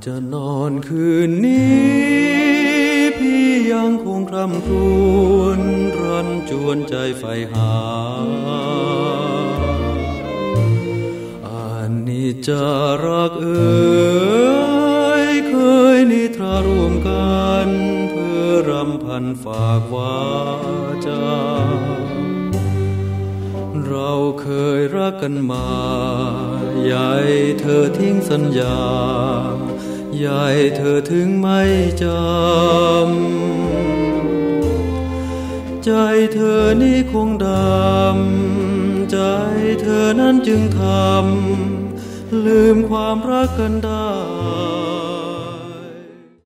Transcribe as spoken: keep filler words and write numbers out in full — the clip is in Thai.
จะนอนคืนนี้พี่ยังคงคร่ำครวญรันจวนใจใฝ่หาอันนี้จะรักเอ๋ยเคยนิทราร่วมกันเพื่อรำพันฝากวาจาเราเคยรักกันมาใหญ่เธอทิ้งสัญญาใหญ่เธอถึงไม่จำใจเธอนี่คงดำใจเธอนั้นจึงทำลืมความรักกันได้